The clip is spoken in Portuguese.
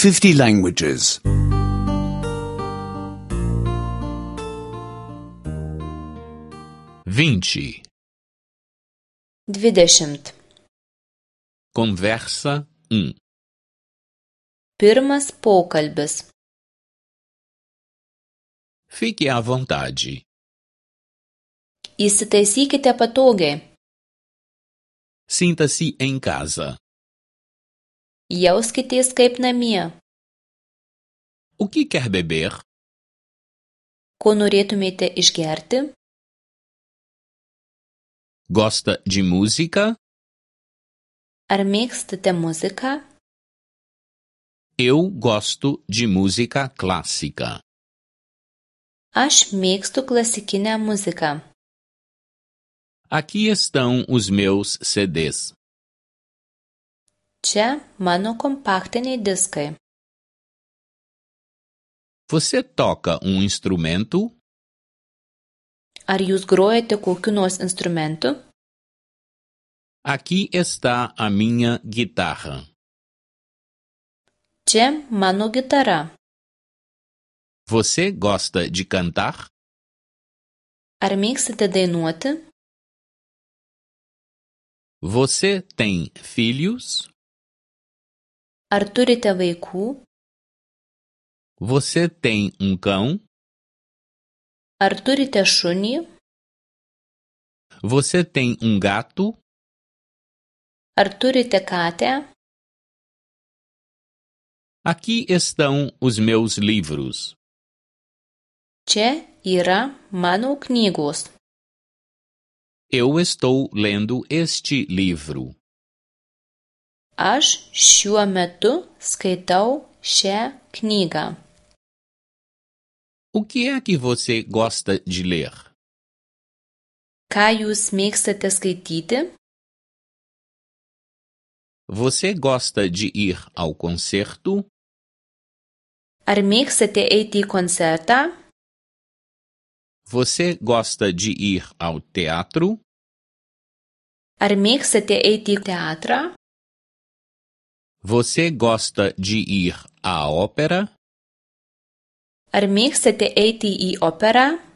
50 languages. 20. 20. Conversa 1. Pirmas pokalbis. Fique à vontade. Įsitaisykite patogiai. Sinta-se em casa. Jauskitės kaip namie. O que quer beber? Ko norėtumėte išgerti? Gosta de música? Ar mėgstate muziką? Eu gosto de música clássica. Aš mėgstu klasikinę muziką. Aqui estão os meus CDs. Čia mano kompaktiniai diskai. Você toca um instrumento? Ar jūs grojate kokiu nors instrumentu? Aqui está a minha guitarra. Čia mano gitara. Você gosta de cantar? Ar mėgstate dainuoti? Você tem filhos? Ar turite vaikų? Você tem um cão? Ar turite šunį? Você tem um gato? Ar turite katę? Aqui estão os meus livros. Čia yra mano knygos. Eu estou lendo este livro. Aš šiuo metu skaitau šią knygą. O que é que você gosta de ler? Ką jūs mėgstate skaityti? Você gosta de ir ao concerto? Ar mėgstate eiti į koncertą? Você gosta de ir ao teatro? Ar mėgstate eiti į teatrą? Você gosta de ir à ópera? Ar mėgstate eiti į operą?